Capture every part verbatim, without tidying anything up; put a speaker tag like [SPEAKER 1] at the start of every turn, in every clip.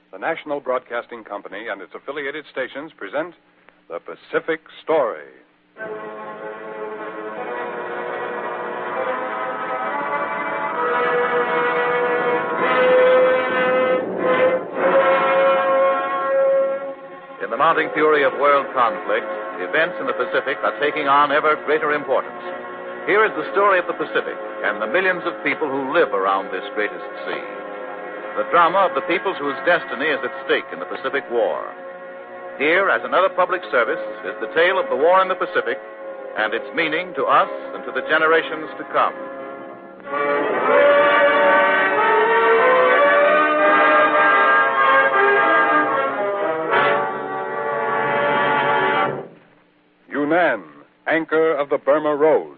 [SPEAKER 1] The National Broadcasting Company and its affiliated stations present The Pacific Story.
[SPEAKER 2] In the mounting fury of world conflict, events in the Pacific are taking on ever greater importance. Here is the story of the Pacific and the millions of people who live around this greatest sea. The drama of the peoples whose destiny is at stake in the Pacific War. Here, as another public service, is the tale of the war in the Pacific and its meaning to us and to the generations to come.
[SPEAKER 1] Yunnan, anchor of the Burma Road.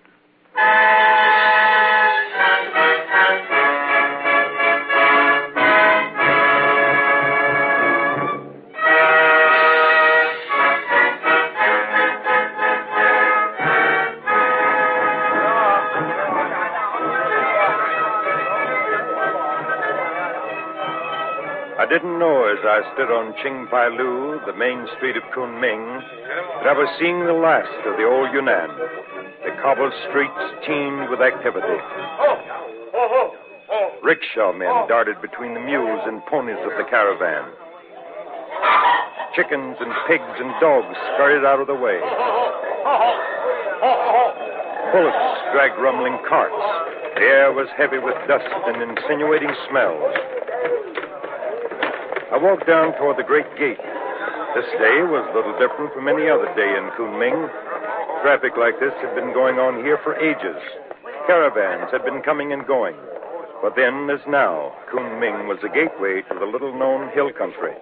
[SPEAKER 1] I didn't know as I stood on Ching Pai Lu, the main street of Kunming, that I was seeing the last of the old Yunnan. The cobbled streets teemed with activity. Rickshaw men darted between the mules and ponies of the caravan. Chickens and pigs and dogs scurried out of the way. Bullocks dragged rumbling carts. The air was heavy with dust and insinuating smells. I walked down toward the great gate. This day was little different from any other day in Kunming. Traffic like this had been going on here for ages. Caravans had been coming and going. But then, as now, Kunming was a gateway to the little-known hill country.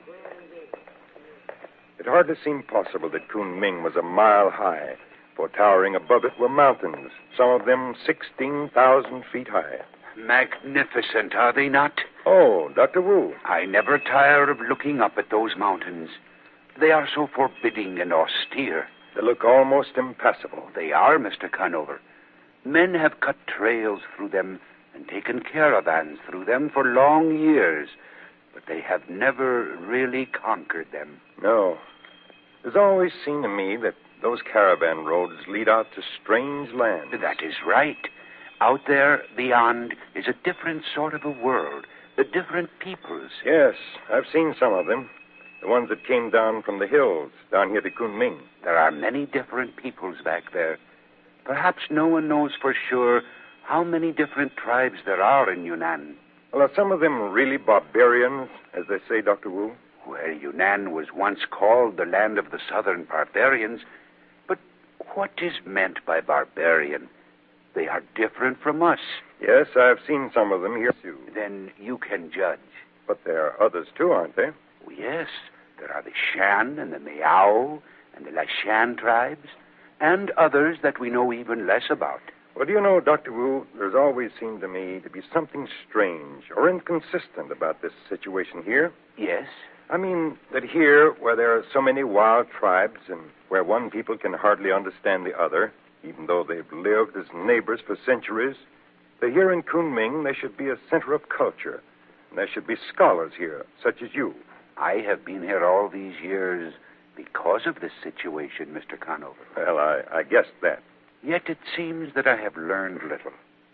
[SPEAKER 1] It hardly seemed possible that Kunming was a mile high, for towering above it were mountains, some of them sixteen thousand feet high.
[SPEAKER 3] Magnificent, are they not?
[SPEAKER 1] Oh, Doctor Wu.
[SPEAKER 3] I never tire of looking up at those mountains. They are so forbidding and austere.
[SPEAKER 1] They look almost impassable.
[SPEAKER 3] They are, Mister Conover. Men have cut trails through them and taken caravans through them for long years, but they have never really conquered them.
[SPEAKER 1] No. It's always seemed to me that those caravan roads lead out to strange lands.
[SPEAKER 3] That is right. Out there, beyond, is a different sort of a world, the different peoples.
[SPEAKER 1] Yes, I've seen some of them. The ones that came down from the hills, down here to Kunming.
[SPEAKER 3] There are many different peoples back there. Perhaps no one knows for sure how many different tribes there are in Yunnan.
[SPEAKER 1] Well, are some of them really barbarians, as they say, Doctor Wu?
[SPEAKER 3] Well, Yunnan was once called the land of the southern barbarians. But what is meant by barbarian? They are different from us.
[SPEAKER 1] Yes, I've seen some of them here, too.
[SPEAKER 3] Then you can judge.
[SPEAKER 1] But there are others, too, aren't there?
[SPEAKER 3] Oh, yes. There are the Shan and the Miao and the Lashan tribes, and others that we know even less about.
[SPEAKER 1] Well, do you know, Doctor Wu, there's always seemed to me to be something strange or inconsistent about this situation here.
[SPEAKER 3] Yes?
[SPEAKER 1] I mean, that here, where there are so many wild tribes and where one people can hardly understand the other, even though they've lived as neighbors for centuries, that here in Kunming there should be a center of culture. And there should be scholars here, such as you.
[SPEAKER 3] I have been here all these years because of this situation, Mister Conover.
[SPEAKER 1] Well, I, I guessed that.
[SPEAKER 3] Yet it seems that I have learned little.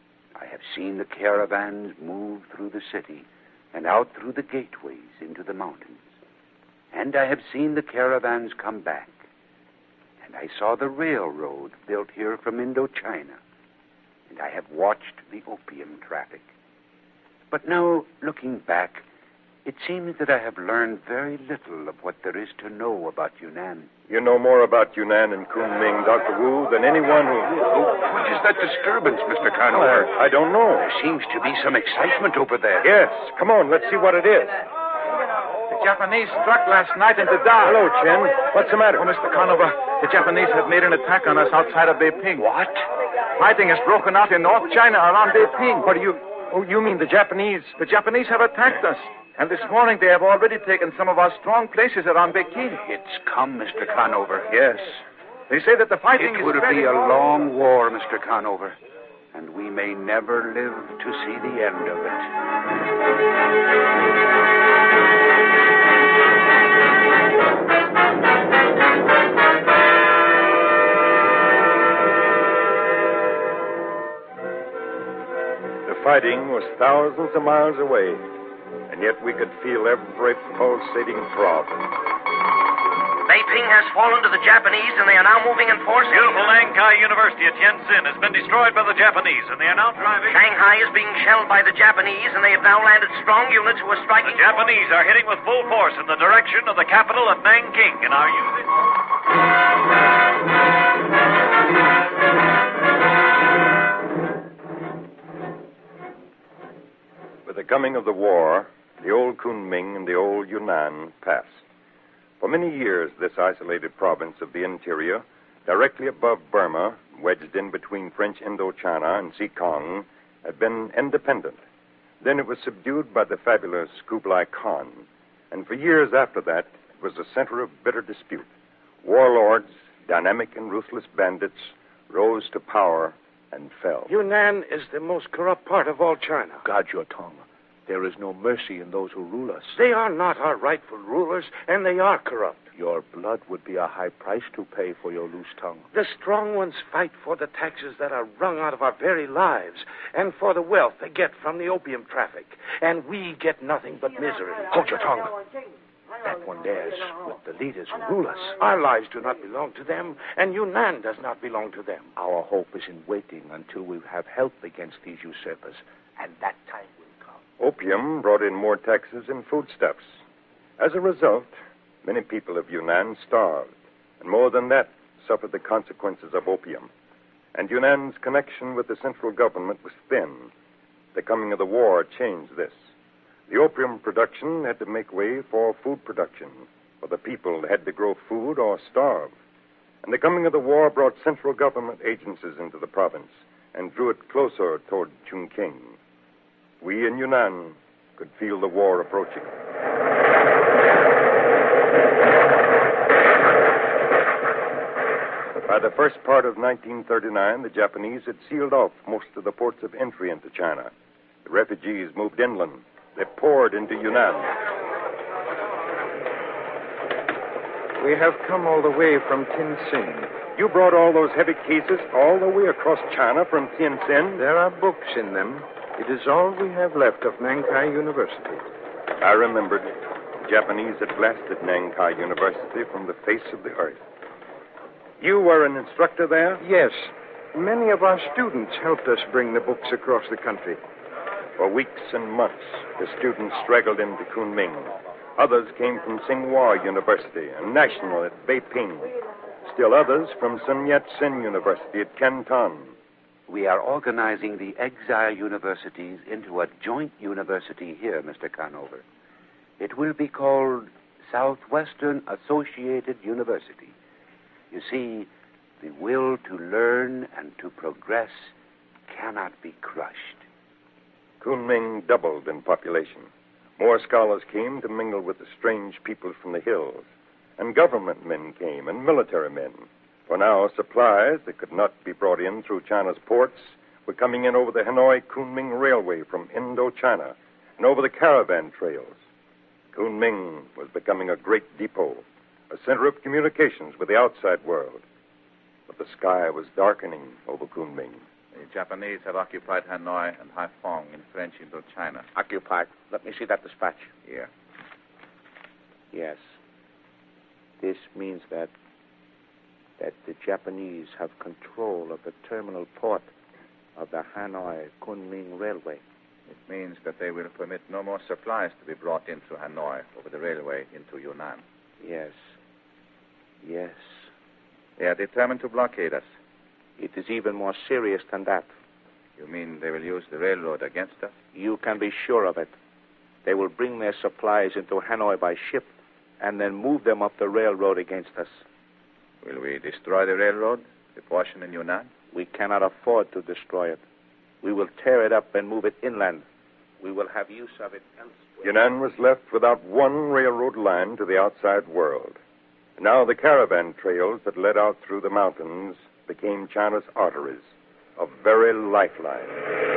[SPEAKER 3] I have seen the caravans move through the city and out through the gateways into the mountains. And I have seen the caravans come back. And I saw the railroad built here from Indochina. And I have watched the opium traffic. But now, looking back, it seems that I have learned very little of what there is to know about Yunnan.
[SPEAKER 1] You know more about Yunnan and Kunming, Doctor Wu, than anyone who...
[SPEAKER 3] Oh, what is that disturbance, Mister Conover?
[SPEAKER 1] I, I don't know.
[SPEAKER 3] There seems to be some excitement over there.
[SPEAKER 1] Yes. Come on, let's see what it is.
[SPEAKER 4] The Japanese struck last night into Da.
[SPEAKER 1] Hello, Chen. What's the matter?
[SPEAKER 4] Oh, Mister Conover, the Japanese have made an attack on us outside of Beiping.
[SPEAKER 3] What?
[SPEAKER 4] Fighting has broken out in North China around Beiping.
[SPEAKER 1] What do you... Oh, you mean the Japanese?
[SPEAKER 4] The Japanese have attacked us. And this morning they have already taken some of our strong places around Peking.
[SPEAKER 3] It's come, Mister Conover.
[SPEAKER 4] Yes. They say that the fighting
[SPEAKER 3] it
[SPEAKER 4] is...
[SPEAKER 3] It would be a long war, Mister Conover. And we may never live to see the end of it.
[SPEAKER 1] fighting was thousands of miles away, and yet we could feel every pulsating throb.
[SPEAKER 5] Beiping has fallen to the Japanese, and they are now moving in force.
[SPEAKER 6] Beautiful Nankai University at Tientsin has been destroyed by the Japanese, and they are now driving...
[SPEAKER 5] Shanghai is being shelled by the Japanese, and they have now landed strong units who are striking...
[SPEAKER 6] The Japanese are hitting with full force in the direction of the capital of Nanking, and are using...
[SPEAKER 1] With the coming of the war, the old Kunming and the old Yunnan passed. For many years, this isolated province of the interior, directly above Burma, wedged in between French Indochina and Xikong, had been independent. Then it was subdued by the fabulous Kublai Khan, and for years after that, it was a center of bitter dispute. Warlords, dynamic and ruthless bandits, rose to power and fell.
[SPEAKER 7] Yunnan is the most corrupt part of all China.
[SPEAKER 8] Guard your tongue. There is no mercy in those who rule us.
[SPEAKER 7] They are not our rightful rulers, and they are corrupt.
[SPEAKER 8] Your blood would be a high price to pay for your loose tongue.
[SPEAKER 7] The strong ones fight for the taxes that are wrung out of our very lives, and for the wealth they get from the opium traffic. And we get nothing but misery.
[SPEAKER 8] Hold your tongue. That one there's with the leaders who rule us.
[SPEAKER 7] Our lives do not belong to them, and Yunnan does not belong to them.
[SPEAKER 8] Our hope is in waiting until we have help against these usurpers, and that time will come.
[SPEAKER 1] Opium brought in more taxes and foodstuffs. As a result, many people of Yunnan starved, and more than that, suffered the consequences of opium. And Yunnan's connection with the central government was thin. The coming of the war changed this. The opium production had to make way for food production, for the people had to grow food or starve. And the coming of the war brought central government agencies into the province and drew it closer toward Chungking. We in Yunnan could feel the war approaching. By the first part of nineteen thirty-nine, the Japanese had sealed off most of the ports of entry into China. The refugees moved inland. They poured into Yunnan.
[SPEAKER 9] We have come all the way from Tientsin.
[SPEAKER 1] You brought all those heavy cases all the way across China from Tientsin?
[SPEAKER 9] There are books in them. It is all we have left of Nankai University.
[SPEAKER 1] I remembered. The Japanese had blasted Nankai University from the face of the earth. You were an instructor there?
[SPEAKER 9] Yes. Many of our students helped us bring the books across the country.
[SPEAKER 1] For weeks and months, the students straggled into Kunming. Others came from Tsinghua University and National at Beiping. Still others from Sun Yat-sen University at Canton.
[SPEAKER 3] We are organizing the exile universities into a joint university here, Mister Conover. It will be called Southwestern Associated University. You see, the will to learn and to progress cannot be crushed.
[SPEAKER 1] Kunming doubled in population. More scholars came to mingle with the strange people from the hills. And government men came, and military men. For now, supplies that could not be brought in through China's ports were coming in over the Hanoi-Kunming Railway from Indochina and over the caravan trails. Kunming was becoming a great depot, a center of communications with the outside world. But the sky was darkening over Kunming.
[SPEAKER 2] The Japanese have occupied Hanoi and Haiphong in French Indochina.
[SPEAKER 8] Occupied. Let me see that dispatch.
[SPEAKER 2] Here.
[SPEAKER 8] Yes. This means that that the Japanese have control of the terminal port of the Hanoi-Kunming Railway.
[SPEAKER 2] It means that they will permit no more supplies to be brought in through Hanoi over the railway into Yunnan.
[SPEAKER 8] Yes. Yes.
[SPEAKER 2] They are determined to blockade us.
[SPEAKER 8] It is even more serious than that.
[SPEAKER 2] You mean they will use the railroad against us?
[SPEAKER 8] You can be sure of it. They will bring their supplies into Hanoi by ship and then move them up the railroad against us.
[SPEAKER 2] Will we destroy the railroad, the portion in Yunnan?
[SPEAKER 8] We cannot afford to destroy it. We will tear it up and move it inland. We will have use of it elsewhere.
[SPEAKER 1] Yunnan was left without one railroad line to the outside world. Now the caravan trails that led out through the mountains became China's arteries, a very lifeline.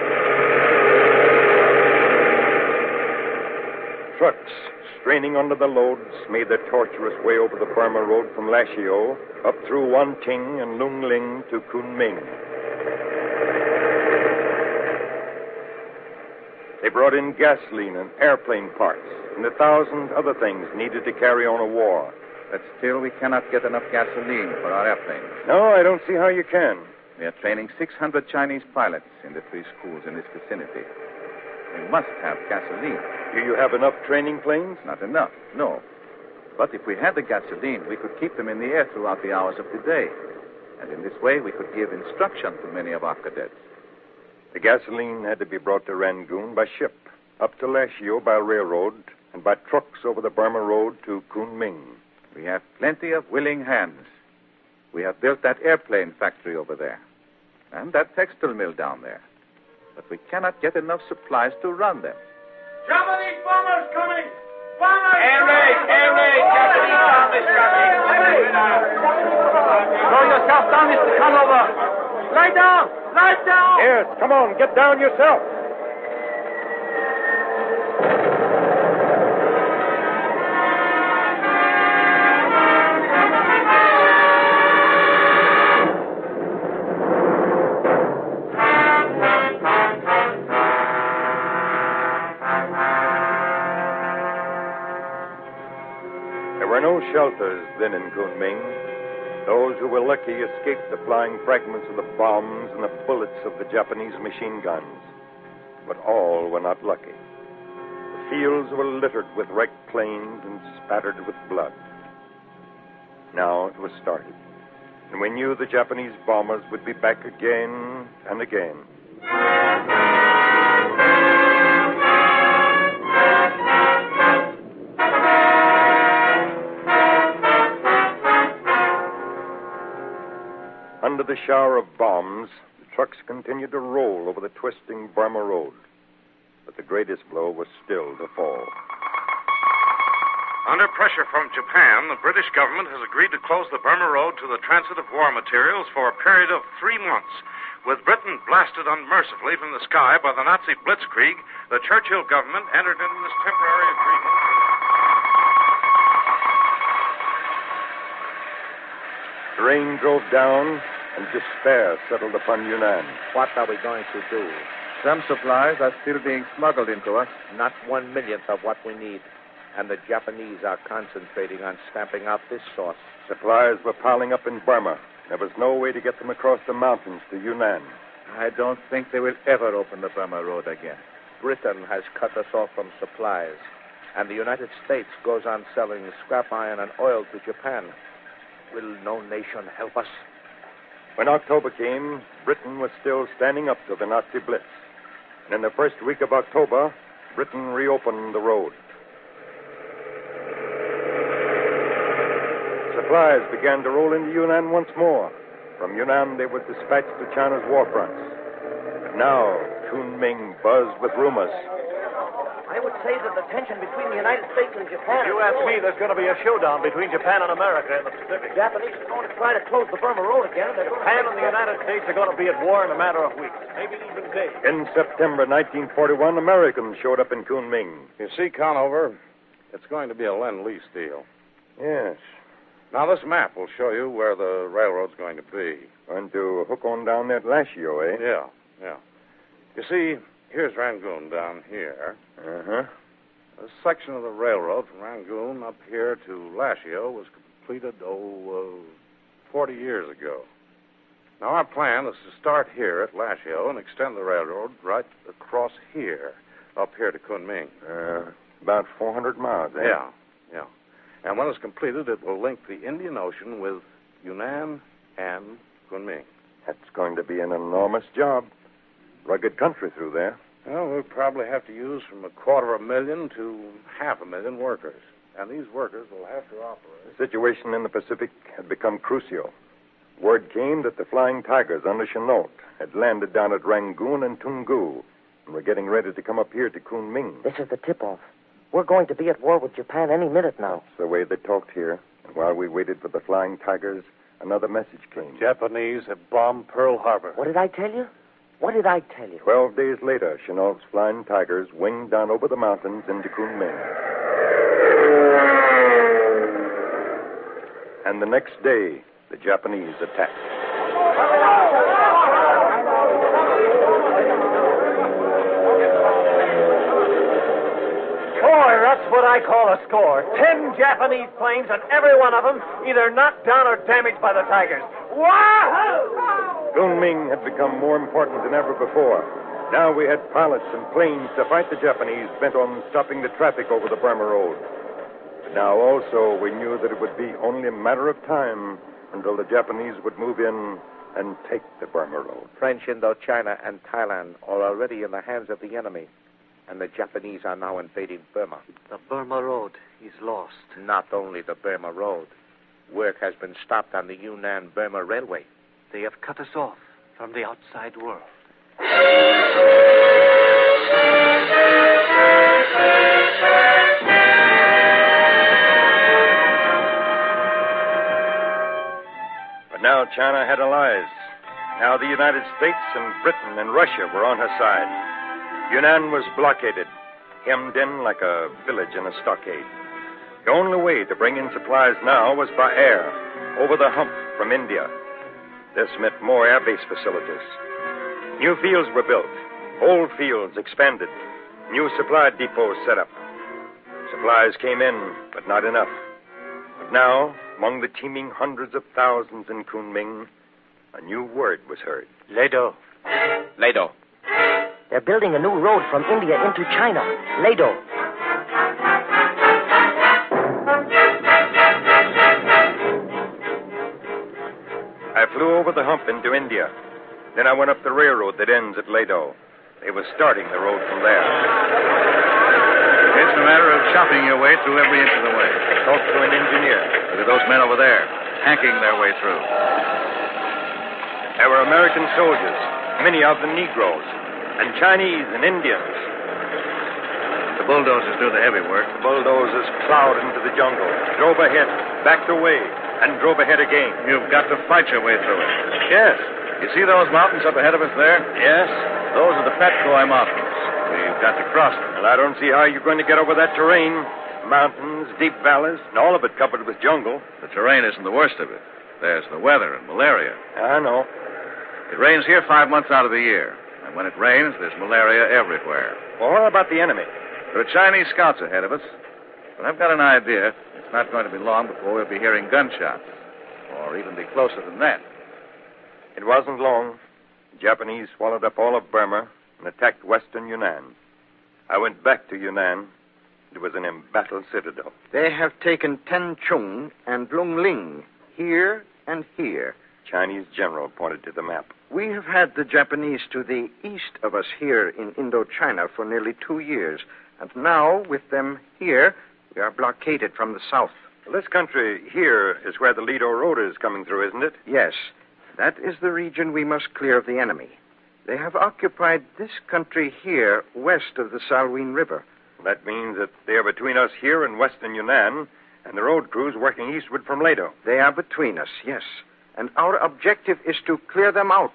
[SPEAKER 1] Trucks, straining under the loads, made their tortuous way over the Burma Road from Lashio, up through Wanting and Lungling to Kunming. They brought in gasoline and airplane parts and a thousand other things needed to carry on a war.
[SPEAKER 2] But still, we cannot get enough gasoline for our airplanes.
[SPEAKER 1] No, I don't see how you can.
[SPEAKER 2] We are training six hundred Chinese pilots in the three schools in this vicinity. We must have gasoline.
[SPEAKER 1] Do you have enough training planes?
[SPEAKER 2] Not enough, no. But if we had the gasoline, we could keep them in the air throughout the hours of the day. And in this way, we could give instruction to many of our cadets.
[SPEAKER 1] The gasoline had to be brought to Rangoon by ship, up to Lashio by railroad, and by trucks over the Burma Road to Kunming.
[SPEAKER 2] We have plenty of willing hands. We have built that airplane factory over there, and that textile mill down there. But we cannot get enough supplies to run them.
[SPEAKER 10] Japanese bombers coming! Bombers!
[SPEAKER 4] Air raid! Air raid! Japanese bombers coming! Throw yourself down, Mister Conover! Lie down! Lie down!
[SPEAKER 1] Yes, come on, get down yourself. There were no shelters then in Kunming. Those who were lucky escaped the flying fragments of the bombs and the bullets of the Japanese machine guns. But all were not lucky. The fields were littered with wrecked planes and spattered with blood. Now it was started, and we knew the Japanese bombers would be back again and again. Under the shower of bombs, the trucks continued to roll over the twisting Burma Road. But the greatest blow was still to fall.
[SPEAKER 11] Under pressure from Japan, the British government has agreed to close the Burma Road to the transit of war materials for a period of three months. With Britain blasted unmercifully from the sky by the Nazi blitzkrieg, the Churchill government entered into this temporary agreement.
[SPEAKER 1] The rain drove down, and despair settled upon Yunnan.
[SPEAKER 8] What are we going to do?
[SPEAKER 2] Some supplies are still being smuggled into us.
[SPEAKER 8] Not one millionth of what we need. And the Japanese are concentrating on stamping out this source.
[SPEAKER 1] Supplies were piling up in Burma. There was no way to get them across the mountains to Yunnan.
[SPEAKER 2] I don't think they will ever open the Burma Road again.
[SPEAKER 8] Britain has cut us off from supplies. And the United States goes on selling scrap iron and oil to Japan. Will no nation help us?
[SPEAKER 1] When October came, Britain was still standing up to the Nazi blitz. And in the first week of October, Britain reopened the road. Supplies began to roll into Yunnan once more. From Yunnan, they were dispatched to China's war fronts. But now, Kunming buzzed with rumors.
[SPEAKER 5] I would say that the tension between the United States and Japan...
[SPEAKER 6] You ask me, there's going to be a showdown between Japan and America in the Pacific.
[SPEAKER 5] The Japanese are going to try to close the Burma Road again. They're going
[SPEAKER 6] Japan and the United States are going to be at war in a matter of weeks, maybe even days.
[SPEAKER 1] In September nineteen forty-one, Americans showed up in Kunming.
[SPEAKER 7] You see, Conover, it's going to be a Lend-Lease deal.
[SPEAKER 1] Yes.
[SPEAKER 7] Now, this map will show you where the railroad's going to be.
[SPEAKER 1] Going to hook on down there at Lashio, eh?
[SPEAKER 7] Yeah, yeah. You see, here's Rangoon down here.
[SPEAKER 1] Uh-huh.
[SPEAKER 7] A section of the railroad from Rangoon up here to Lashio was completed, oh, uh, forty years ago. Now, our plan is to start here at Lashio and extend the railroad right across here, up here to Kunming.
[SPEAKER 1] Uh, about four hundred miles, eh?
[SPEAKER 7] Yeah, yeah. And when it's completed, it will link the Indian Ocean with Yunnan and Kunming.
[SPEAKER 1] That's going to be an enormous job. Rugged country through there.
[SPEAKER 7] Well, we'll probably have to use from a quarter of a million to half a million workers. And these workers will have to operate.
[SPEAKER 1] The situation in the Pacific had become crucial. Word came that the Flying Tigers under Chennault had landed down at Rangoon and Tungu and were getting ready to come up here to Kunming.
[SPEAKER 5] This is the tip-off. We're going to be at war with Japan any minute now.
[SPEAKER 1] That's the way they talked here. And while we waited for the Flying Tigers, another message came.
[SPEAKER 6] The Japanese have bombed Pearl Harbor.
[SPEAKER 5] What did I tell you? What did I tell you?
[SPEAKER 1] Twelve days later, Chennault's Flying Tigers winged down over the mountains into Kunming. And the next day, the Japanese attacked.
[SPEAKER 12] what I call a score. Ten Japanese planes, and every one of them either knocked down or damaged by the Tigers. Wahoo!
[SPEAKER 1] Kunming had become more important than ever before. Now we had pilots and planes to fight the Japanese bent on stopping the traffic over the Burma Road. But now also we knew that it would be only a matter of time until the Japanese would move in and take the Burma Road.
[SPEAKER 8] French Indochina and Thailand are already in the hands of the enemy, and the Japanese are now invading Burma.
[SPEAKER 12] The Burma Road is lost.
[SPEAKER 8] Not only the Burma Road. Work has been stopped on the Yunnan-Burma Railway.
[SPEAKER 12] They have cut us off from the outside world.
[SPEAKER 1] But now China had allies. Now the United States and Britain and Russia were on her side. Yunnan was blockaded, hemmed in like a village in a stockade. The only way to bring in supplies now was by air, over the hump from India. This meant more air base facilities. New fields were built, old fields expanded, new supply depots set up. Supplies came in, but not enough. But now, among the teeming hundreds of thousands in Kunming, a new word was heard.
[SPEAKER 12] Ledo.
[SPEAKER 8] Ledo.
[SPEAKER 5] They're building a new road from India into China. Ledo.
[SPEAKER 1] I flew over the hump into India. Then I went up the railroad that ends at Ledo. They were starting the road from there.
[SPEAKER 2] It's a matter of chopping your way through every inch of the way.
[SPEAKER 1] Talk to an engineer.
[SPEAKER 2] Look at those men over there, hanking their way through.
[SPEAKER 1] There were American soldiers, many of them Negroes, and Chinese and Indians.
[SPEAKER 2] The bulldozers do the heavy work.
[SPEAKER 1] The bulldozers plowed into the jungle, drove ahead, backed away, and drove ahead again.
[SPEAKER 2] You've got to fight your way through it.
[SPEAKER 1] Yes.
[SPEAKER 2] You see those mountains up ahead of us there?
[SPEAKER 1] Yes.
[SPEAKER 2] Those are the Petcoy Mountains. We've got to cross them.
[SPEAKER 1] Well, I don't see how you're going to get over that terrain. Mountains, deep valleys, and all of it covered with jungle.
[SPEAKER 2] The terrain isn't the worst of it. There's the weather and malaria.
[SPEAKER 1] I know.
[SPEAKER 2] It rains here five months out of the year. And when it rains, there's malaria everywhere.
[SPEAKER 1] Well, what about the enemy?
[SPEAKER 2] There are Chinese scouts ahead of us. But I've got an idea. It's not going to be long before we'll be hearing gunshots. Or even be closer than that.
[SPEAKER 1] It wasn't long. The Japanese swallowed up all of Burma and attacked western Yunnan. I went back to Yunnan. It was an embattled citadel.
[SPEAKER 9] They have taken Tenchung and Lungling, here and here.
[SPEAKER 1] Chinese general pointed to the map.
[SPEAKER 9] We have had the Japanese to the east of us here in Indochina for nearly two years. And now, with them here, we are blockaded from the south.
[SPEAKER 1] Well, this country here is where the Ledo Road is coming through, isn't it?
[SPEAKER 9] Yes. That is the region we must clear of the enemy. They have occupied this country here west of the Salween River.
[SPEAKER 1] That means that they are between us here and western Yunnan, and the road crews working eastward from Ledo.
[SPEAKER 9] They are between us, yes. And our objective is to clear them out.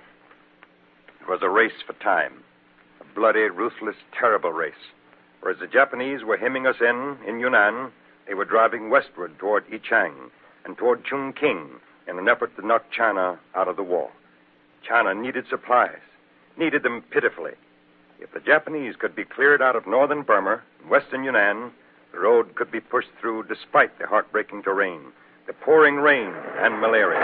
[SPEAKER 1] It was a race for time. A bloody, ruthless, terrible race. Whereas the Japanese were hemming us in, in Yunnan, they were driving westward toward Yichang and toward Chungking in an effort to knock China out of the war. China needed supplies, needed them pitifully. If the Japanese could be cleared out of northern Burma and western Yunnan, the road could be pushed through despite the heartbreaking terrain, the pouring rain, and malaria.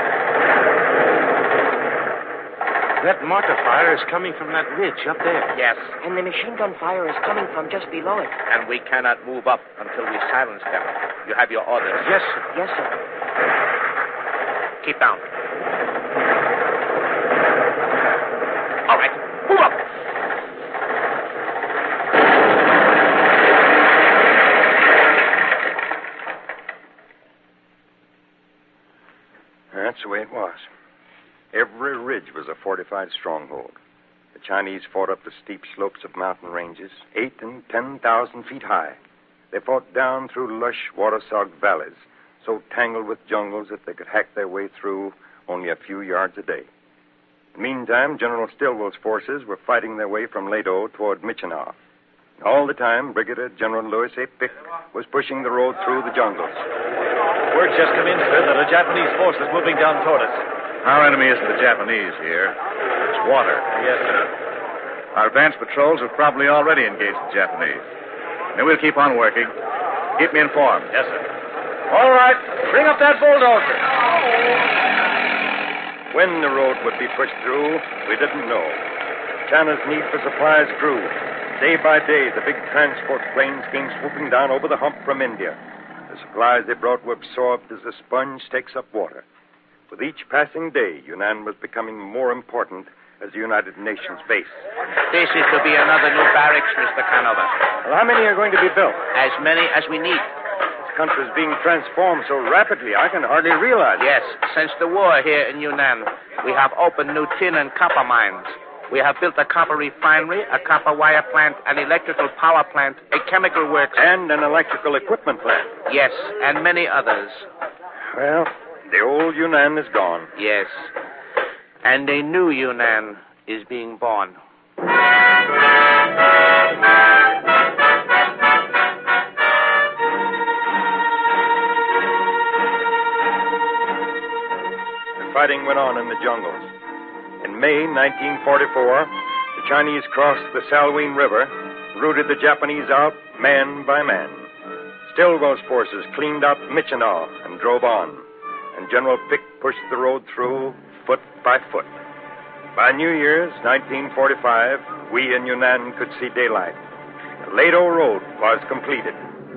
[SPEAKER 7] That mortar fire is coming from that ridge up there.
[SPEAKER 8] Yes.
[SPEAKER 5] And the machine gun fire is coming from just below it.
[SPEAKER 8] And we cannot move up until we silence them. You have your orders.
[SPEAKER 9] Yes, sir.
[SPEAKER 5] Yes, sir.
[SPEAKER 8] Keep down. All right. Move up.
[SPEAKER 1] That's the way it was. Every ridge was a fortified stronghold. The Chinese fought up the steep slopes of mountain ranges, eight and ten thousand feet high. They fought down through lush, water-sogged valleys, so tangled with jungles that they could hack their way through only a few yards a day. Meantime, General Stilwell's forces were fighting their way from Ledo toward Michinow. All the time, Brigadier General Louis A. Pick was pushing the road through the jungles.
[SPEAKER 6] Word just come in, sir, that a Japanese force is moving down toward us.
[SPEAKER 2] Our enemy isn't the Japanese here. It's water.
[SPEAKER 6] Yes, sir.
[SPEAKER 2] Our advance patrols have probably already engaged the Japanese.
[SPEAKER 4] And we'll keep on working. Keep me informed.
[SPEAKER 6] Yes, sir.
[SPEAKER 4] All right. Bring up that bulldozer.
[SPEAKER 1] When the road would be pushed through, we didn't know. China's need for supplies grew. Day by day, the big transport planes came swooping down over the hump from India. The supplies they brought were absorbed as a sponge takes up water. With each passing day, Yunnan was becoming more important as the United Nations base.
[SPEAKER 13] This is to be another new barracks, Mister Conover.
[SPEAKER 1] Well, how many are going to be built?
[SPEAKER 13] As many as we need.
[SPEAKER 1] This country's being transformed so rapidly, I can hardly realize it.
[SPEAKER 13] Yes, since the war here in Yunnan, we have opened new tin and copper mines. We have built a copper refinery, a copper wire plant, an electrical power plant, a chemical works.
[SPEAKER 1] And an electrical equipment plant.
[SPEAKER 13] Yes, and many others.
[SPEAKER 1] Well, the old Yunnan is gone.
[SPEAKER 13] Yes. And a new Yunnan is being born.
[SPEAKER 1] The fighting went on in the jungles. In May nineteen forty-four, the Chinese crossed the Salween River, rooted the Japanese out man by man. Stilwell's forces cleaned out Michinaw and drove on, and General Pick pushed the road through foot by foot. By New Year's nineteen forty-five, we in Yunnan could see daylight. The Lado Road was completed.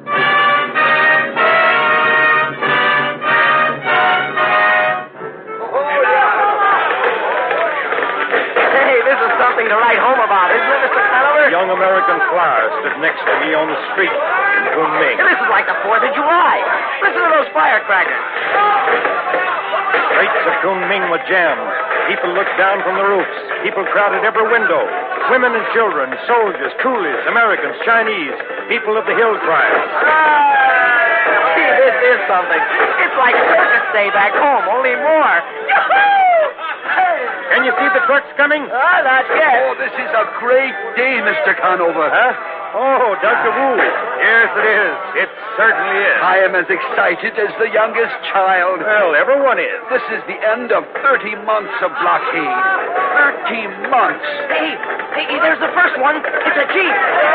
[SPEAKER 12] To write home about, isn't it, Mister Conover?
[SPEAKER 1] A young American flower stood next to me on the street in Kunming.
[SPEAKER 12] Hey, this is like the fourth of July. Listen to those firecrackers.
[SPEAKER 1] The streets of Kunming were jammed. People looked down from the roofs. People crowded every window. Women and children, soldiers, coolies, Americans, Chinese, people of the hill tribes.
[SPEAKER 12] Ah, see, this is something. It's like Circus Day back home, only more. Yahoo!
[SPEAKER 1] Can you see the trucks coming?
[SPEAKER 12] Ah, not yet.
[SPEAKER 3] Oh, this is a great day, Mister Conover.
[SPEAKER 1] Huh? Oh, Doctor Wu. Yes, it is. It certainly is.
[SPEAKER 3] I am as excited as the youngest child.
[SPEAKER 1] Well, everyone is.
[SPEAKER 3] This is the end of thirty months of blockade. Thirty months.
[SPEAKER 12] Hey, hey, there's the first one. It's a Jeep.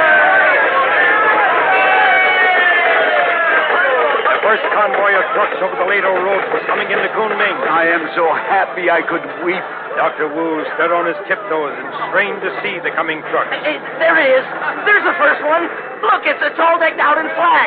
[SPEAKER 1] The first convoy of trucks over the Lado Road was coming into Kunming.
[SPEAKER 3] I am so happy I could weep.
[SPEAKER 1] Doctor Wu stood on his tiptoes and strained to see the coming trucks.
[SPEAKER 12] Hey, there it is. There's the first one. Look, it's it's all decked out in flag.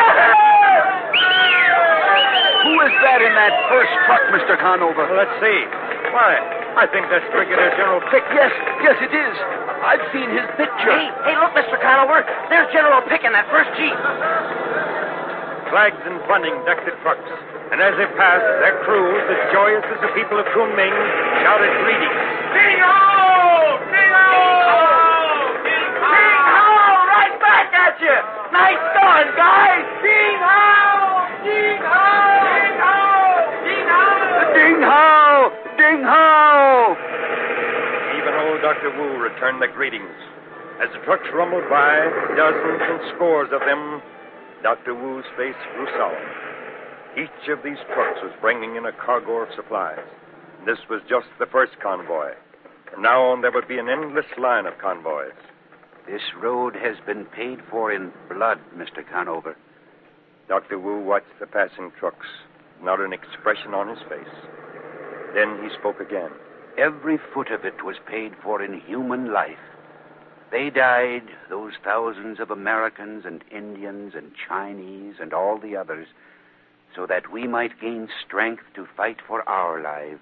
[SPEAKER 3] Who is that in that first truck, Mister Conover?
[SPEAKER 1] Well, let's see. Why, I think that's Brigadier General Pick.
[SPEAKER 3] Yes, yes, it is. I've seen his picture.
[SPEAKER 12] Hey, hey, look, Mister Conover. There's General Pick in that first Jeep.
[SPEAKER 1] Flags and bunting decked the trucks, and as they passed, their crews, as joyous as the people of Kunming, shouted greetings.
[SPEAKER 10] Ding ho! Ding ho!
[SPEAKER 12] Ding ho! Right back at you! Nice going, guys! Ding ho! Ding ho! Ding ho! Ding ho!
[SPEAKER 3] Ding ho! Ding ho!
[SPEAKER 1] Even old Doctor Wu returned the greetings. As the trucks rumbled by, dozens and scores of them, Doctor Wu's face grew solemn. Each of these trucks was bringing in a cargo of supplies. This was just the first convoy. From now on, there would be an endless line of convoys.
[SPEAKER 3] This road has been paid for in blood, Mister Conover.
[SPEAKER 1] Doctor Wu watched the passing trucks, not an expression on his face. Then he spoke again.
[SPEAKER 3] Every foot of it was paid for in human life. They died, those thousands of Americans and Indians and Chinese and all the others, so that we might gain strength to fight for our lives.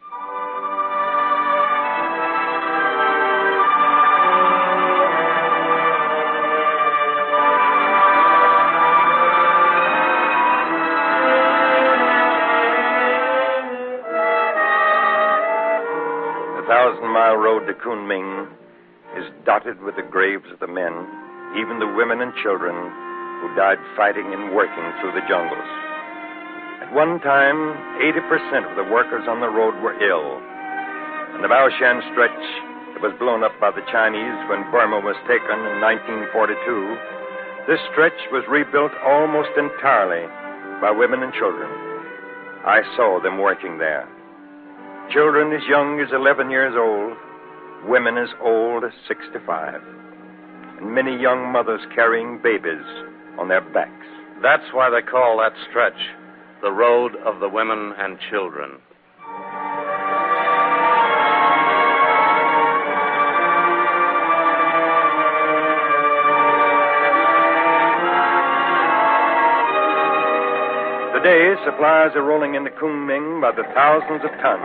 [SPEAKER 1] The thousand-mile road to Kunming is dotted with the graves of the men, even the women and children who died fighting and working through the jungles. At one time, eighty percent of the workers on the road were ill. And the Baoshan stretch that was blown up by the Chinese when Burma was taken in nineteen forty-two, this stretch was rebuilt almost entirely by women and children. I saw them working there. Children as young as eleven years old, women as old as sixty-five. and many young mothers carrying babies on their backs.
[SPEAKER 7] That's why they call that stretch the Road of the Women and Children.
[SPEAKER 1] Today, supplies are rolling into Kunming by the thousands of tons.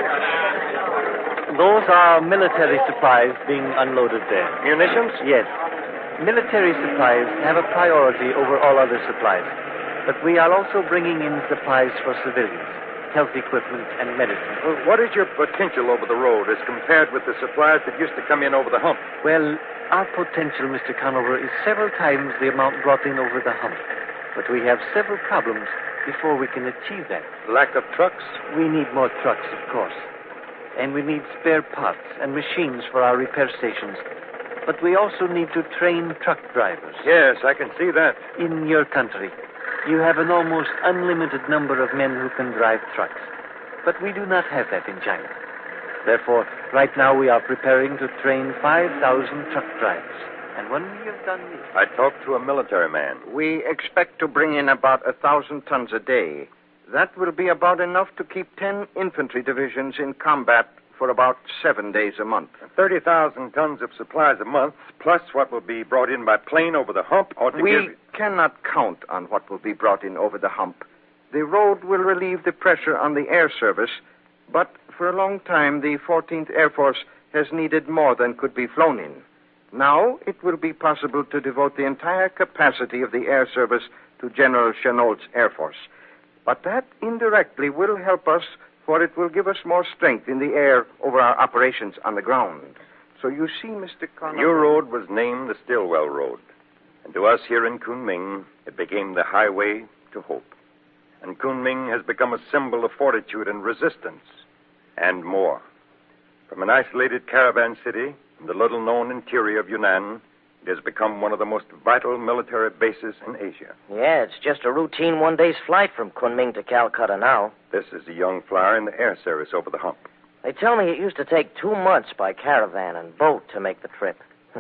[SPEAKER 14] Those are military supplies being unloaded there.
[SPEAKER 1] Munitions?
[SPEAKER 14] Yes. Military supplies have a priority over all other supplies. But we are also bringing in supplies for civilians, health equipment, and medicine.
[SPEAKER 1] Well, what is your potential over the road as compared with the supplies that used to come in over the hump?
[SPEAKER 14] Well, our potential, Mister Conover, is several times the amount brought in over the hump. But we have several problems before we can achieve that.
[SPEAKER 1] Lack of trucks?
[SPEAKER 14] We need more trucks, of course. And we need spare parts and machines for our repair stations. But we also need to train truck drivers.
[SPEAKER 1] Yes, I can see that.
[SPEAKER 14] In your country, you have an almost unlimited number of men who can drive trucks. But we do not have that in China. Therefore, right now we are preparing to train five thousand truck drivers. And when we have done this...
[SPEAKER 1] I talked to a military man.
[SPEAKER 9] We expect to bring in about a thousand tons a day. That will be about enough to keep ten infantry divisions in combat for about seven days a month.
[SPEAKER 1] thirty thousand tons of supplies a month, plus what will be brought in by plane over the hump, ought to
[SPEAKER 9] We
[SPEAKER 1] give...
[SPEAKER 9] cannot count on what will be brought in over the hump. The road will relieve the pressure on the air service, but for a long time the fourteenth Air Force has needed more than could be flown in. Now it will be possible to devote the entire capacity of the air service to General Chennault's Air Force. But that indirectly will help us, for it will give us more strength in the air over our operations on the ground. So you see, Mister Conover...
[SPEAKER 1] The new road was named the Stillwell Road. And to us here in Kunming, it became the highway to hope. And Kunming has become a symbol of fortitude and resistance, and more. From an isolated caravan city in the little-known interior of Yunnan, it has become one of the most vital military bases in Asia.
[SPEAKER 5] Yeah, it's just a routine one-day's flight from Kunming to Calcutta now.
[SPEAKER 1] This is a young flyer in the air service over the hump.
[SPEAKER 5] They tell me it used to take two months by caravan and boat to make the trip.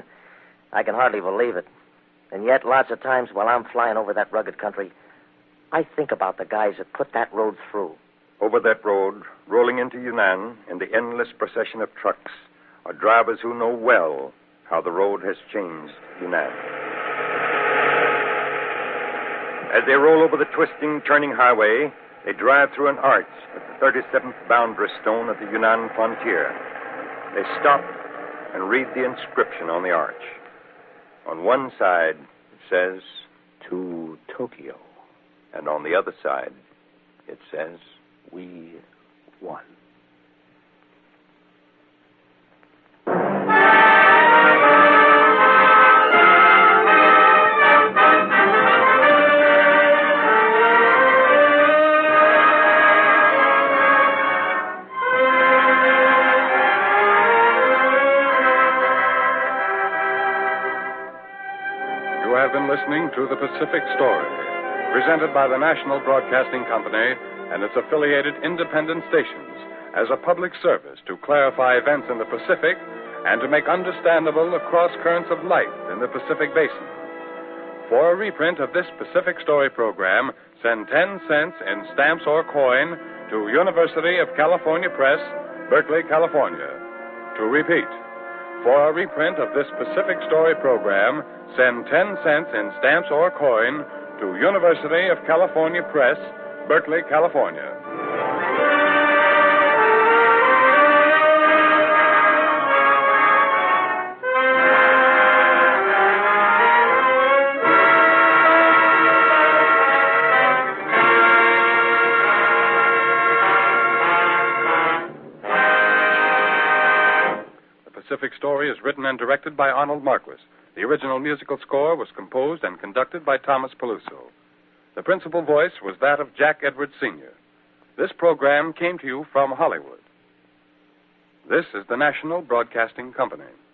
[SPEAKER 5] I can hardly believe it. And yet, lots of times while I'm flying over that rugged country, I think about the guys that put that road through.
[SPEAKER 1] Over that road, rolling into Yunnan in the endless procession of trucks, are drivers who know well how the road has changed Yunnan. As they roll over the twisting, turning highway, they drive through an arch at the thirty-seventh boundary stone of the Yunnan frontier. They stop and read the inscription on the arch. On one side, it says,
[SPEAKER 3] "To Tokyo."
[SPEAKER 1] And on the other side, it says,
[SPEAKER 3] "We won."
[SPEAKER 7] You have been listening to The Pacific Story, presented by the National Broadcasting Company and its affiliated independent stations as a public service to clarify events in the Pacific and to make understandable the cross currents of life in the Pacific Basin. For a reprint of this Pacific Story program, send ten cents in stamps or coin to University of California Press, Berkeley, California. To repeat, for a reprint of this Pacific Story program, send ten cents in stamps or coin to University of California Press, Berkeley, California. The Pacific Story is written and directed by Arnold Marquis. The original musical score was composed and conducted by Thomas Peluso. The principal voice was that of Jack Edwards, Senior This program came to you from Hollywood. This is the National Broadcasting Company.